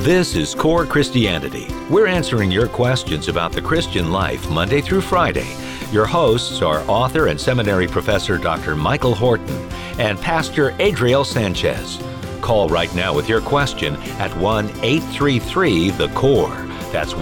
This is Core Christianity. We're answering your questions about the Christian life Monday through Friday. Your hosts are author and seminary professor Dr. Michael Horton and Pastor Adriel Sanchez. Call right now with your question at 1-833-THE-CORE. That's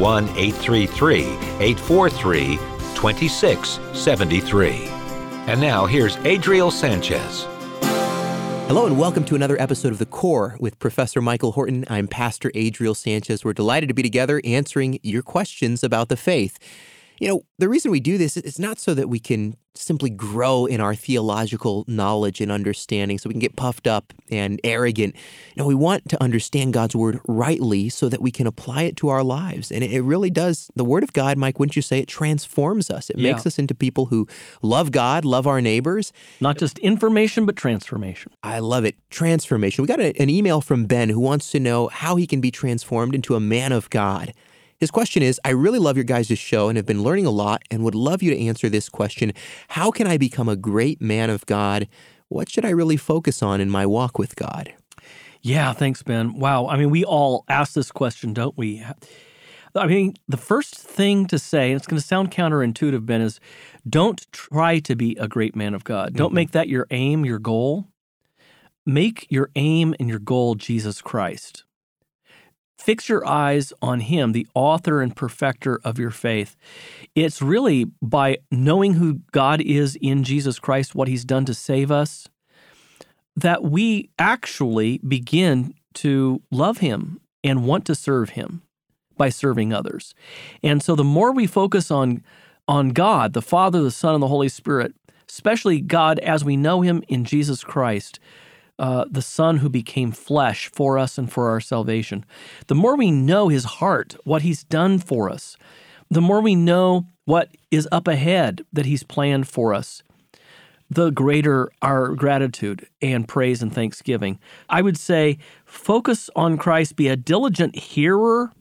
1-833-843-2673. And now here's Adriel Sanchez. Hello and welcome to another episode of The Core with Professor Michael Horton. I'm Pastor Adriel Sanchez. We're delighted to be together answering your questions about the faith. You know, the reason we do this is not so that we can simply grow in our theological knowledge and understanding so we can get puffed up and arrogant. No, we want to understand God's Word rightly so that we can apply it to our lives. And it really does. The Word of God, Mike, wouldn't you say, it transforms us. It makes us into people who love God, love our neighbors. Not just information, but transformation. I love it. Transformation. We got an email from Ben who wants to know how he can be transformed into a man of God. His question is, I really love your guys' show and have been learning a lot and would love you to answer this question. How can I become a great man of God? What should I really focus on in my walk with God? Yeah, thanks, Ben. Wow. I mean, we all ask this question, don't we? I mean, the first thing to say, and it's going to sound counterintuitive, Ben, is don't try to be a great man of God. Don't make that your aim, your goal. Make your aim and your goal Jesus Christ. Fix your eyes on Him, the author and perfecter of your faith. It's really by knowing who God is in Jesus Christ, what He's done to save us, that we actually begin to love Him and want to serve Him by serving others. And so the more we focus on God, the Father, the Son, and the Holy Spirit, especially God as we know Him in Jesus Christ, the Son who became flesh for us and for our salvation. The more we know His heart, what He's done for us, the more we know what is up ahead that He's planned for us, the greater our gratitude and praise and thanksgiving. I would say focus on Christ, be a diligent hearer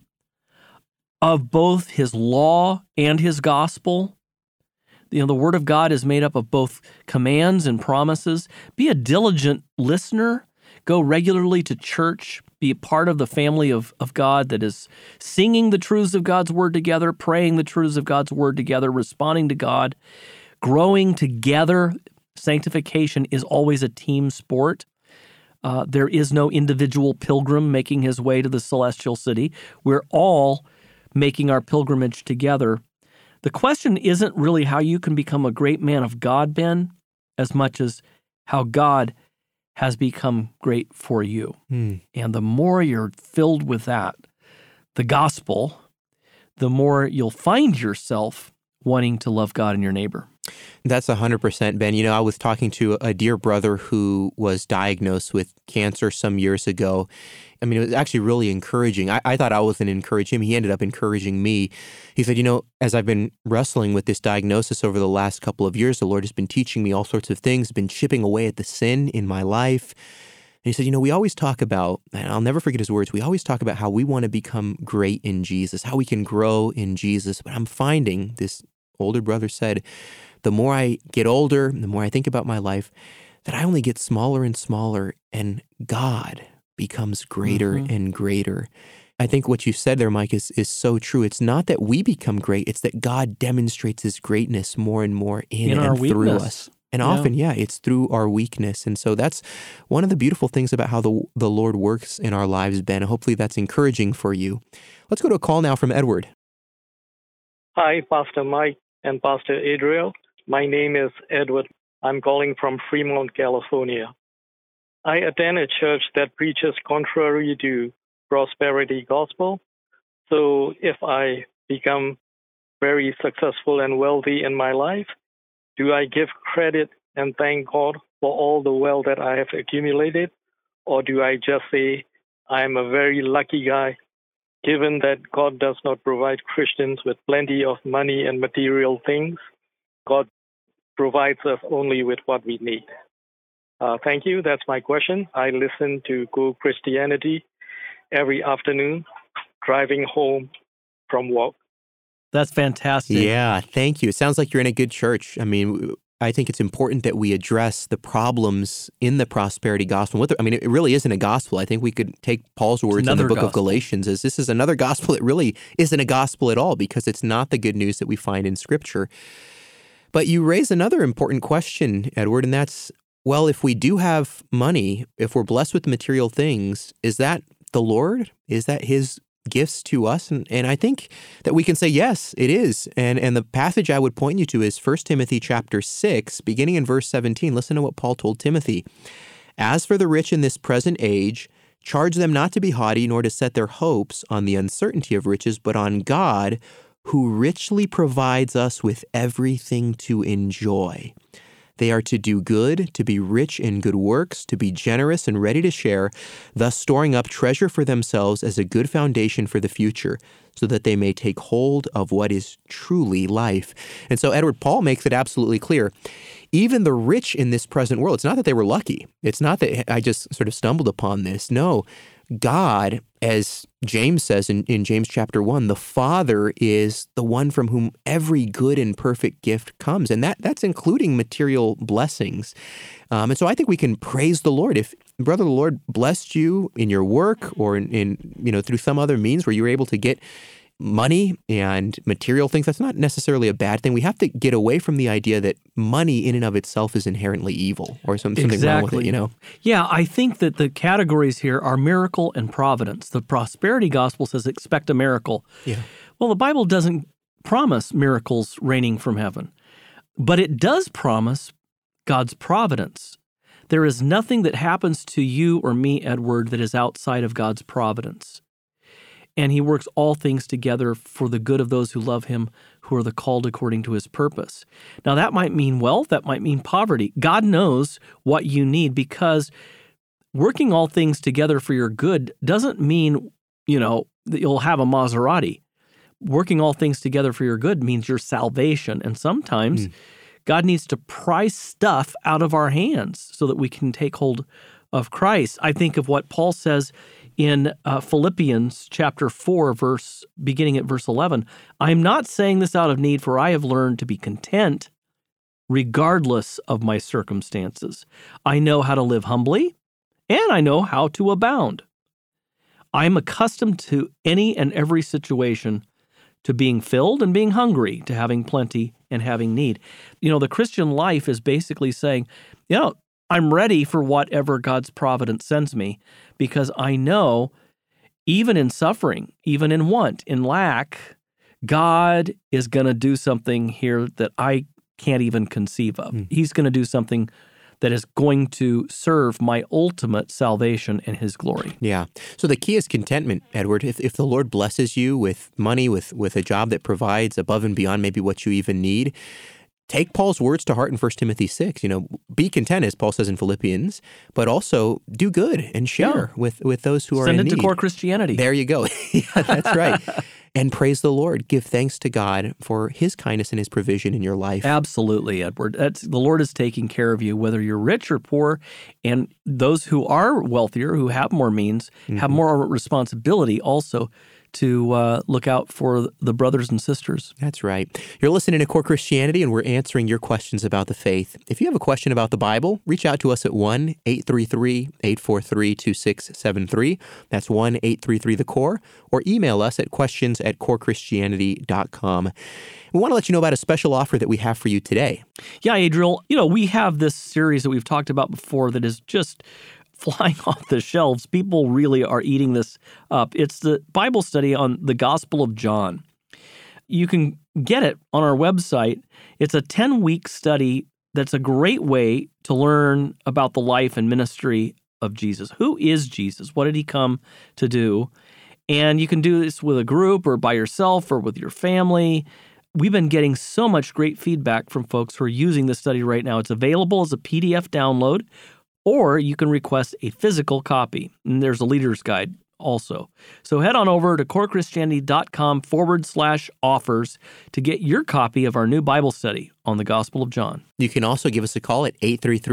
of both His law and His gospel. You know, the Word of God is made up of both commands and promises. Be a diligent listener. Go regularly to church. Be a part of the family of God that is singing the truths of God's Word together, praying the truths of God's Word together, responding to God, growing together. Sanctification is always a team sport. There is no individual pilgrim making his way to the celestial city. We're all making our pilgrimage together. The question isn't really how you can become a great man of God, Ben, as much as how God has become great for you. And the more you're filled with that, the gospel, the more you'll find yourself wanting to love God and your neighbor. That's 100%, Ben. You know, I was talking to a dear brother who was diagnosed with cancer some years ago. I mean, it was actually really encouraging. I thought I wasn't encouraging him. He ended up encouraging me. He said, you know, as I've been wrestling with this diagnosis over the last couple of years, the Lord has been teaching me all sorts of things, been chipping away at the sin in my life. And he said, you know, we always talk about, and I'll never forget his words, we always talk about how we want to become great in Jesus, how we can grow in Jesus. But I'm finding, this older brother said, the more I get older, the more I think about my life, that I only get smaller and smaller, and God becomes greater and greater. I think what you said there, Mike, is so true. It's not that we become great, it's that God demonstrates His greatness more and more in and through us. And often, it's through our weakness. And so that's one of the beautiful things about how the Lord works in our lives, Ben. Hopefully that's encouraging for you. Let's go to a call now from Edward. Hi, Pastor Mike and Pastor Adriel. My name is Edward. I'm calling from Fremont, California. I attend a church that preaches contrary to prosperity gospel. So if I become very successful and wealthy in my life, do I give credit and thank God for all the wealth that I have accumulated? Or do I just say I'm a very lucky guy, given that God does not provide Christians with plenty of money and material things? God provides us only with what we need. Thank you. That's my question. I listen to Go Christianity every afternoon, driving home from work. That's fantastic. Yeah, thank you. It sounds like you're in a good church. I mean, I think it's important that we address the problems in the prosperity gospel. It really isn't a gospel. I think we could take Paul's words in the book of Galatians as this is another gospel. It really isn't a gospel at all because it's not the good news that we find in Scripture. But you raise another important question, Edward, and that's, well, if we do have money, if we're blessed with material things, is that the Lord? Is that His gifts to us? And I think that we can say, yes, it is. And the passage I would point you to is 1 Timothy chapter 6, beginning in verse 17. Listen to what Paul told Timothy. As for the rich in this present age, charge them not to be haughty, nor to set their hopes on the uncertainty of riches, but on God, who richly provides us with everything to enjoy. They are to do good, to be rich in good works, to be generous and ready to share, thus storing up treasure for themselves as a good foundation for the future, so that they may take hold of what is truly life. And so, Edward, Paul makes it absolutely clear. Even the rich in this present world, it's not that they were lucky. It's not that I just sort of stumbled upon this. No, God, as James says in James chapter 1, the Father is the one from whom every good and perfect gift comes. And that's including material blessings. And so I think we can praise the Lord. If, brother, the Lord blessed you in your work or in through some other means where you were able to get money and material things, that's not necessarily a bad thing. We have to get away from the idea that money in and of itself is inherently evil or something wrong with it, Yeah, I think that the categories here are miracle and providence. The prosperity gospel says expect a miracle. Yeah. Well, the Bible doesn't promise miracles raining from heaven, but it does promise God's providence. There is nothing that happens to you or me, Edward, that is outside of God's providence. And He works all things together for the good of those who love Him, who are the called according to His purpose. Now, that might mean wealth, that might mean poverty. God knows what you need, because working all things together for your good doesn't mean, that you'll have a Maserati. Working all things together for your good means your salvation. And sometimes God needs to pry stuff out of our hands so that we can take hold of Christ. I think of what Paul says in Philippians chapter 4, beginning at verse 11. I am not saying this out of need, for I have learned to be content regardless of my circumstances. I know how to live humbly, and I know how to abound. I am accustomed to any and every situation, to being filled and being hungry, to having plenty and having need. The Christian life is basically saying, I'm ready for whatever God's providence sends me, because I know even in suffering, even in want, in lack, God is going to do something here that I can't even conceive of. He's going to do something that is going to serve my ultimate salvation and His glory. Yeah. So the key is contentment, Edward. If the Lord blesses you with money, with a job that provides above and beyond maybe what you even need, take Paul's words to heart in 1 Timothy 6. Be content, as Paul says in Philippians, but also do good and share with those who are in need. Send it to Core Christianity. There you go. Yeah, that's right. And praise the Lord. Give thanks to God for His kindness and His provision in your life. Absolutely, Edward. The Lord is taking care of you, whether you're rich or poor. And those who are wealthier, who have more means, have more responsibility also to look out for the brothers and sisters. That's right. You're listening to Core Christianity, and we're answering your questions about the faith. If you have a question about the Bible, reach out to us at 1-833-843-2673. That's 1-833-THE-CORE, or email us at questions@corechristianity.com. We want to let you know about a special offer that we have for you today. Yeah, Adriel, we have this series that we've talked about before that is just flying off the shelves. People really are eating this up. It's the Bible study on the Gospel of John. You can get it on our website. It's a 10-week study that's a great way to learn about the life and ministry of Jesus. Who is Jesus? What did He come to do? And you can do this with a group or by yourself or with your family. We've been getting so much great feedback from folks who are using this study right now. It's available as a PDF download, or you can request a physical copy. And there's a leader's guide also. So head on over to corechristianity.com/offers to get your copy of our new Bible study on the Gospel of John. You can also give us a call at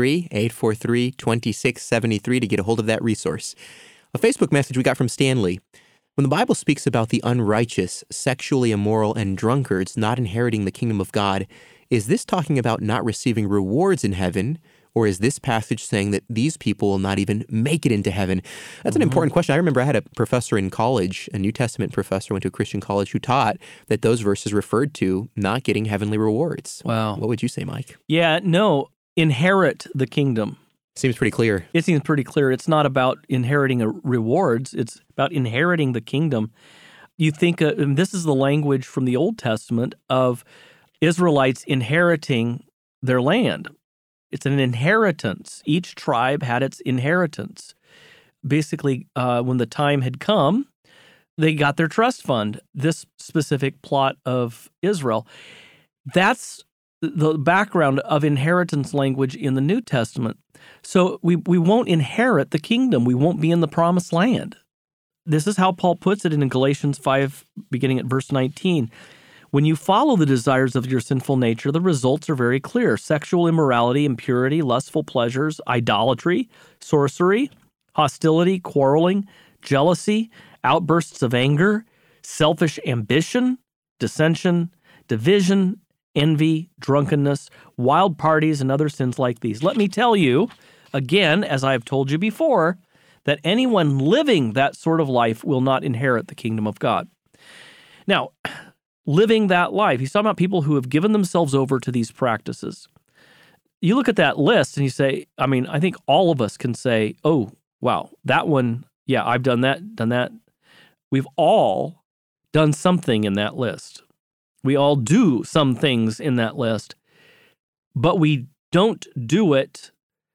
833-843-2673 to get a hold of that resource. A Facebook message we got from Stanley. When the Bible speaks about the unrighteous, sexually immoral, and drunkards not inheriting the kingdom of God, is this talking about not receiving rewards in heaven, or is this passage saying that these people will not even make it into heaven? That's an important question. I remember I had a professor in college, a New Testament professor, went to a Christian college, who taught that those verses referred to not getting heavenly rewards. Wow. What would you say, Mike? Yeah, no, inherit the kingdom. Seems pretty clear. It seems pretty clear. It's not about inheriting rewards. It's about inheriting the kingdom. You think, and this is the language from the Old Testament of Israelites inheriting their land. It's an inheritance. Each tribe had its inheritance. Basically, when the time had come, they got their trust fund, this specific plot of Israel. That's the background of inheritance language in the New Testament. So we won't inherit the kingdom. We won't be in the promised land. This is how Paul puts it in Galatians 5, beginning at verse 19. When you follow the desires of your sinful nature, the results are very clear. Sexual immorality, impurity, lustful pleasures, idolatry, sorcery, hostility, quarreling, jealousy, outbursts of anger, selfish ambition, dissension, division, envy, drunkenness, wild parties, and other sins like these. Let me tell you, again, as I have told you before, that anyone living that sort of life will not inherit the kingdom of God. Now, living that life, he's talking about people who have given themselves over to these practices. You look at that list and you say, I think all of us can say, oh, wow, that one, yeah, I've done that. We've all done something in that list. We all do some things in that list, but we don't do it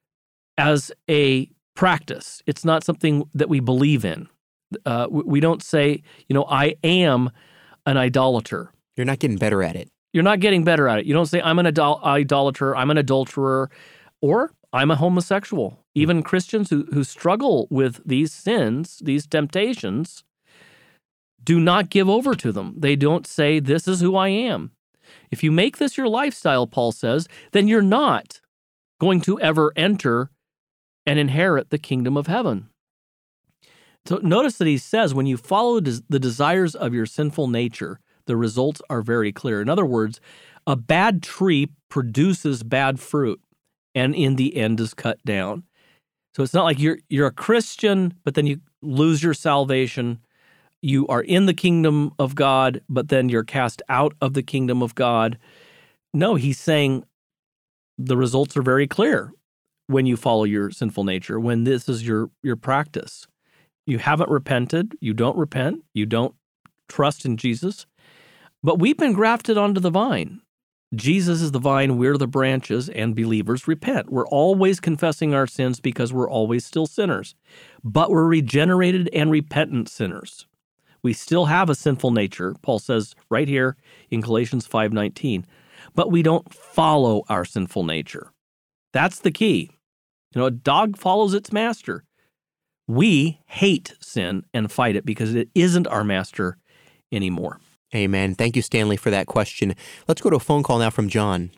as a practice. It's not something that we believe in. We don't say, I am an idolater. You're not getting better at it. You're not getting better at it. You don't say, I'm an idolater, I'm an adulterer, or I'm a homosexual. Even Christians who struggle with these sins, these temptations, do not give over to them. They don't say, this is who I am. If you make this your lifestyle, Paul says, then you're not going to ever enter and inherit the kingdom of heaven. So notice that he says, when you follow the desires of your sinful nature, the results are very clear. In other words, a bad tree produces bad fruit, and in the end is cut down. So it's not like you're a Christian, but then you lose your salvation. You are in the kingdom of God, but then you're cast out of the kingdom of God. No, he's saying the results are very clear when you follow your sinful nature, when this is your practice. You haven't repented, you don't repent, you don't trust in Jesus, but we've been grafted onto the vine. Jesus is the vine, we're the branches, and believers repent. We're always confessing our sins because we're always still sinners, but we're regenerated and repentant sinners. We still have a sinful nature, Paul says right here in Galatians 5:19, but we don't follow our sinful nature. That's the key. A dog follows its master. We hate sin and fight it because it isn't our master anymore. Amen. Thank you, Stanley, for that question. Let's go to a phone call now from John.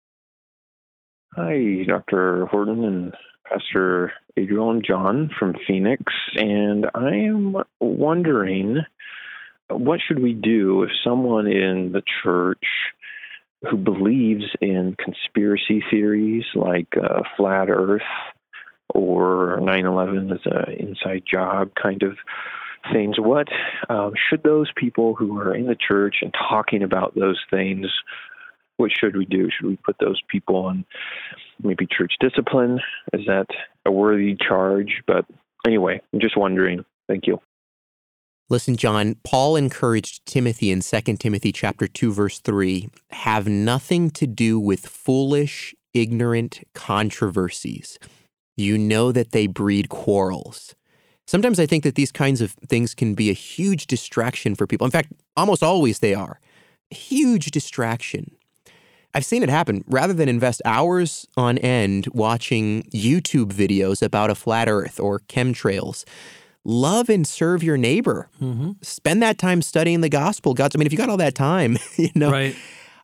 Hi, Dr. Horton and Pastor Adriel and John from Phoenix. And I am wondering, what should we do if someone in the church who believes in conspiracy theories like flat Earth or 9/11 as an inside job kind of things, what should those people who are in the church and talking about those things, what should we do? Should we put those people on maybe church discipline? Is that a worthy charge? But anyway, I'm just wondering. Thank you. Listen, John, Paul encouraged Timothy in 2 Timothy chapter 2, verse 3, have nothing to do with foolish, ignorant controversies. You know that they breed quarrels. Sometimes I think that these kinds of things can be a huge distraction for people. In fact, almost always they are. A huge distraction. I've seen it happen. Rather than invest hours on end watching YouTube videos about a flat earth or chemtrails, love and serve your neighbor. Mm-hmm. Spend that time studying the gospel. If you got all that time, Right.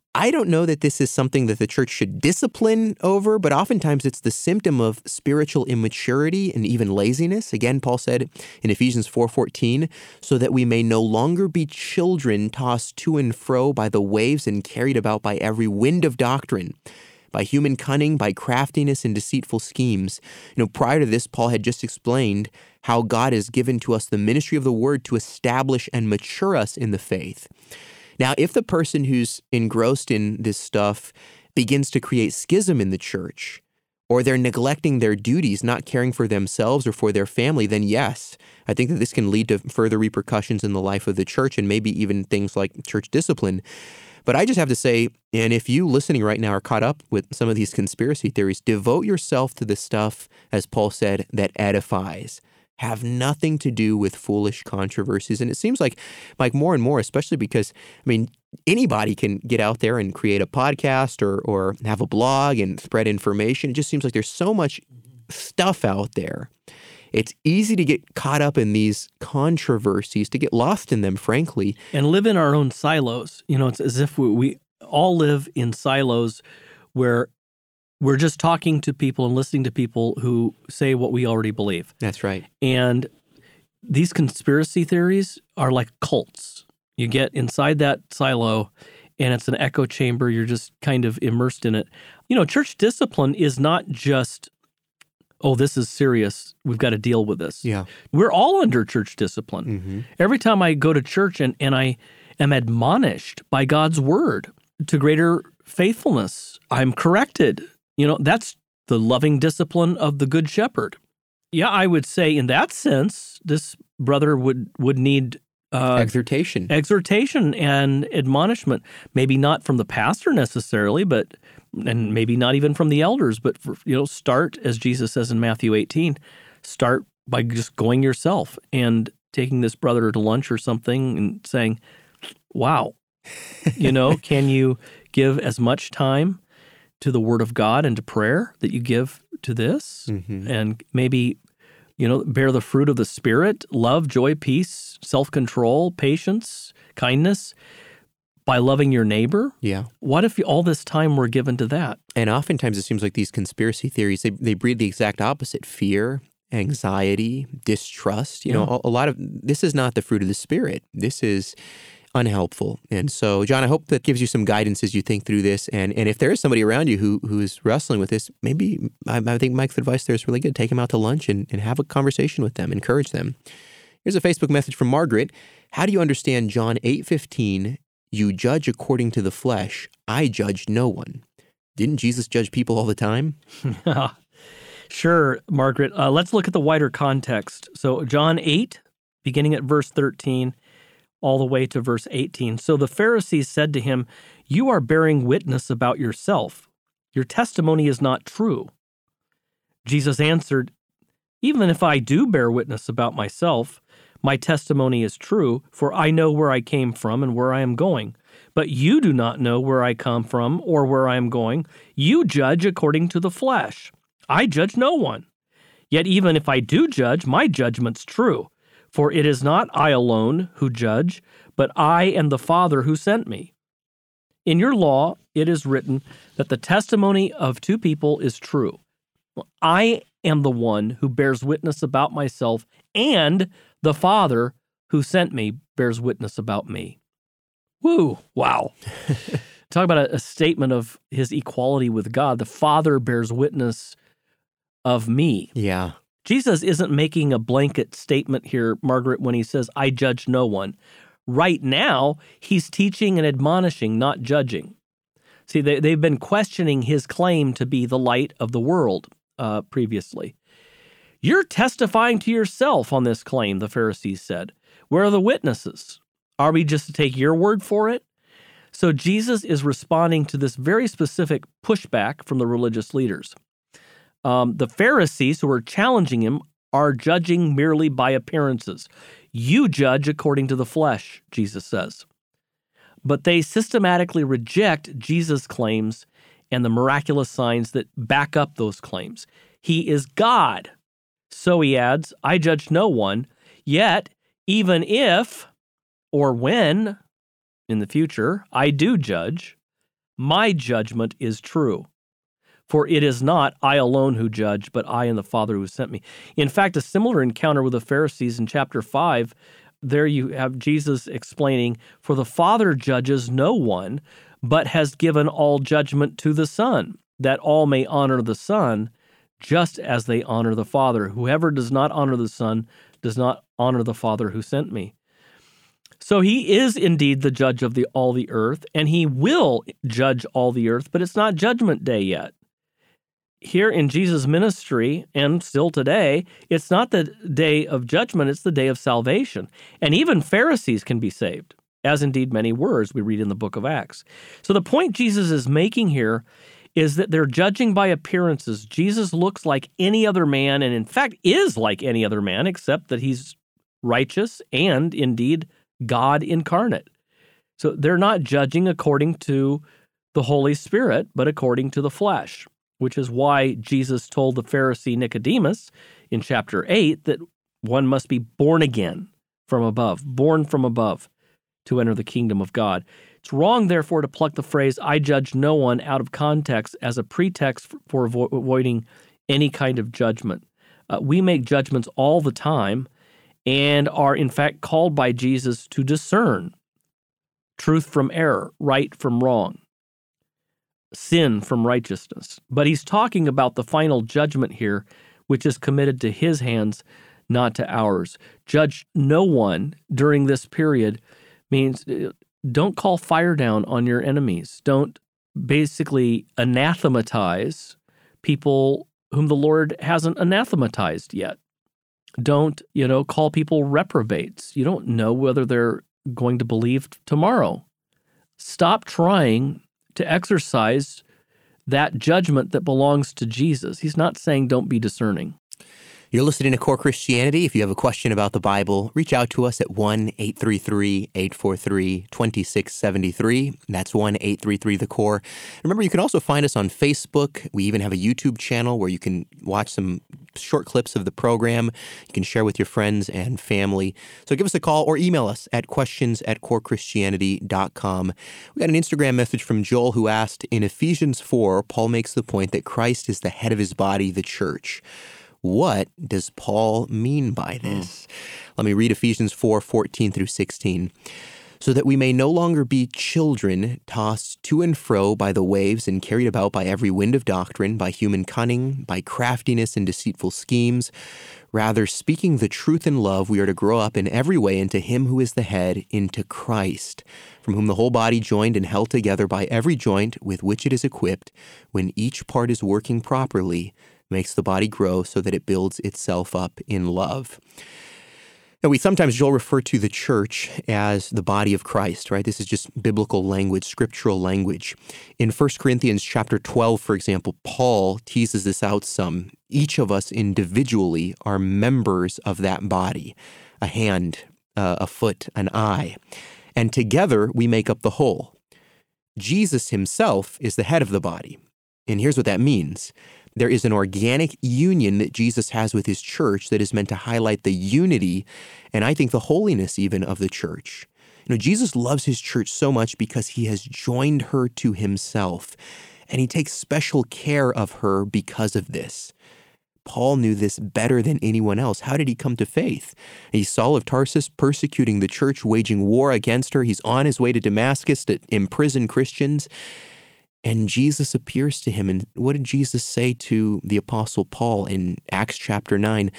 I don't know that this is something that the church should discipline over, but oftentimes it's the symptom of spiritual immaturity and even laziness. Again, Paul said in Ephesians 4:14, so that we may no longer be children tossed to and fro by the waves and carried about by every wind of doctrine, by human cunning, by craftiness and deceitful schemes. Prior to this, Paul had just explained how God has given to us the ministry of the word to establish and mature us in the faith. Now, if the person who's engrossed in this stuff begins to create schism in the church, or they're neglecting their duties, not caring for themselves or for their family, then yes, I think that this can lead to further repercussions in the life of the church and maybe even things like church discipline. But I just have to say, and if you listening right now are caught up with some of these conspiracy theories, devote yourself to the stuff, as Paul said, that edifies. Have nothing to do with foolish controversies. And it seems like more and more, especially because, anybody can get out there and create a podcast or have a blog and spread information. It just seems like there's so much stuff out there. It's easy to get caught up in these controversies, to get lost in them, frankly. And live in our own silos. It's as if we all live in silos where we're just talking to people and listening to people who say what we already believe. That's right. And these conspiracy theories are like cults. You get inside that silo, and it's an echo chamber. You're just kind of immersed in it. Church discipline is not just, oh, this is serious, we've got to deal with this. Yeah. We're all under church discipline. Mm-hmm. Every time I go to church and I am admonished by God's word to greater faithfulness, I'm corrected. That's the loving discipline of the Good Shepherd. Yeah, I would say in that sense, this brother would need exhortation and admonishment. Maybe not from the pastor necessarily, and maybe not even from the elders, but start, as Jesus says in Matthew 18, start by just going yourself and taking this brother to lunch or something and saying, wow, can you give as much time to the Word of God and to prayer that you give to this? Mm-hmm. And maybe, bear the fruit of the Spirit, love, joy, peace, self-control, patience, kindness, by loving your neighbor? Yeah. What if all this time were given to that? And oftentimes it seems like these conspiracy theories, they breed the exact opposite: fear, anxiety, distrust. A lot of this is not the fruit of the Spirit. This is unhelpful. And so, John, I hope that gives you some guidance as you think through this. And if there is somebody around you who is wrestling with this, maybe I think Mike's advice there is really good. Take them out to lunch and have a conversation with them, encourage them. Here's a Facebook message from Margaret. How do you understand John 8:15? You judge according to the flesh. I judge no one. Didn't Jesus judge people all the time? Sure, Margaret. Let's look at the wider context. So John 8, beginning at verse 13, all the way to verse 18. So the Pharisees said to him, you are bearing witness about yourself. Your testimony is not true. Jesus answered, even if I do bear witness about myself, my testimony is true, for I know where I came from and where I am going. But you do not know where I come from or where I am going. You judge according to the flesh. I judge no one. Yet even if I do judge, my judgment's true. For it is not I alone who judge, but I and the Father who sent me. In your law, it is written that the testimony of two people is true. I am the one who bears witness about myself, and the Father who sent me bears witness about me. Woo! Wow. Talk about a statement of his equality with God. The Father bears witness of me. Yeah. Jesus isn't making a blanket statement here, Margaret, when he says, I judge no one. Right now, he's teaching and admonishing, not judging. See, they've been questioning his claim to be the light of the world previously. You're testifying to yourself on this claim, the Pharisees said. Where are the witnesses? Are we just to take your word for it? So Jesus is responding to this very specific pushback from the religious leaders. The Pharisees who are challenging him are judging merely by appearances. You judge according to the flesh, Jesus says. But they systematically reject Jesus' claims and the miraculous signs that back up those claims. He is God. So he adds, I judge no one, yet even if or when in the future I do judge, My judgment is true. For it is not I alone who judge, but I and the Father who sent me. In fact, a similar encounter with the Pharisees in chapter 5, there you have Jesus explaining, for the Father judges no one, but has given all judgment to the Son, that all may honor the Son, just as they honor the Father. Whoever does not honor the Son does not honor the Father who sent me. So he is indeed the judge of all the earth, and he will judge all the earth, but it's not Judgment Day yet. Here in Jesus' ministry, and still today, it's not the day of judgment, it's the day of salvation. And even Pharisees can be saved, as indeed many were, as we read in the book of Acts. So the point Jesus is making here is that they're judging by appearances. Jesus looks like any other man, and in fact is like any other man, except that he's righteous and indeed God incarnate. So they're not judging according to the Holy Spirit, but according to the flesh, which is why Jesus told the Pharisee Nicodemus in chapter 8 that one must be born again from above, born from above to enter the kingdom of God. It's wrong, therefore, to pluck the phrase, I judge no one, out of context as a pretext for avoiding any kind of judgment. We make judgments all the time and are, in fact, called by Jesus to discern truth from error, right from wrong, sin from righteousness. But he's talking about the final judgment here, which is committed to his hands, not to ours. Judge no one during this period means don't call fire down on your enemies. Don't basically anathematize people whom the Lord hasn't anathematized yet. Don't, call people reprobates. You don't know whether they're going to believe tomorrow. Stop trying to exercise that judgment that belongs to Jesus. He's not saying don't be discerning. You're listening to Core Christianity. If you have a question about the Bible, reach out to us at 1-833-843-2673. That's 1-833-THE-CORE. Remember, you can also find us on Facebook. We even have a YouTube channel where you can watch some short clips of the program. You can share with your friends and family. So give us a call or email us at questions@corechristianity.com. We got an Instagram message from Joel who asked, in Ephesians 4, Paul makes the point that Christ is the head of his body, the church. What does Paul mean by this? Let me read Ephesians 4:14-16. So that we may no longer be children tossed to and fro by the waves and carried about by every wind of doctrine, by human cunning, by craftiness and deceitful schemes. Rather, speaking the truth in love, we are to grow up in every way into him who is the head, into Christ, from whom the whole body, joined and held together by every joint with which it is equipped, when each part is working properly, makes the body grow so that it builds itself up in love. Now, we sometimes, Joel, refer to the church as the body of Christ, right? This is just biblical language, scriptural language. In 1 Corinthians chapter 12, for example, Paul teases this out some. Each of us individually are members of that body, a hand, a foot, an eye. And together we make up the whole. Jesus himself is the head of the body. And here's what that means. There is an organic union that Jesus has with his church that is meant to highlight the unity and I think the holiness even of the church. Jesus loves his church so much because he has joined her to himself, and he takes special care of her because of this. Paul knew this better than anyone else. How did he come to faith? He's Saul of Tarsus persecuting the church, waging war against her. He's on his way to Damascus to imprison Christians. And Jesus appears to him. And what did Jesus say to the Apostle Paul in Acts chapter 9?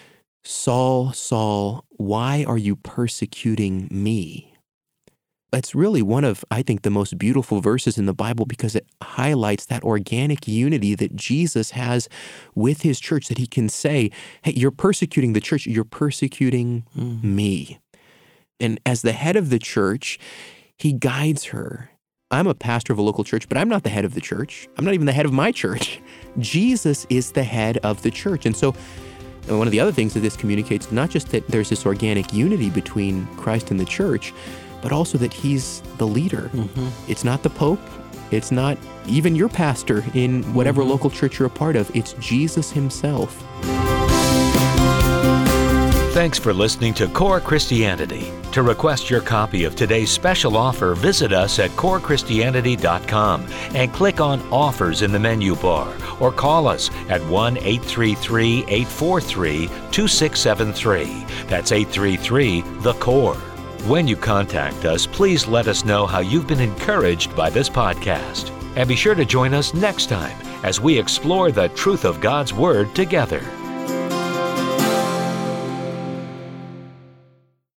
Saul, Saul, why are you persecuting me? That's really one of, I think, the most beautiful verses in the Bible because it highlights that organic unity that Jesus has with his church, that he can say, hey, you're persecuting the church, you're persecuting me. And as the head of the church, he guides her. I'm a pastor of a local church, but I'm not the head of the church. I'm not even the head of my church. Jesus is the head of the church. And so one of the other things that this communicates, not just that there's this organic unity between Christ and the church, but also that he's the leader. It's not the Pope. It's not even your pastor in whatever local church you're a part of. It's Jesus himself. Thanks for listening to Core Christianity. To request your copy of today's special offer, visit us at corechristianity.com and click on Offers in the menu bar, or call us at 1-833-843-2673. That's 833-THE-CORE. When you contact us, please let us know how you've been encouraged by this podcast. And be sure to join us next time as we explore the truth of God's Word together.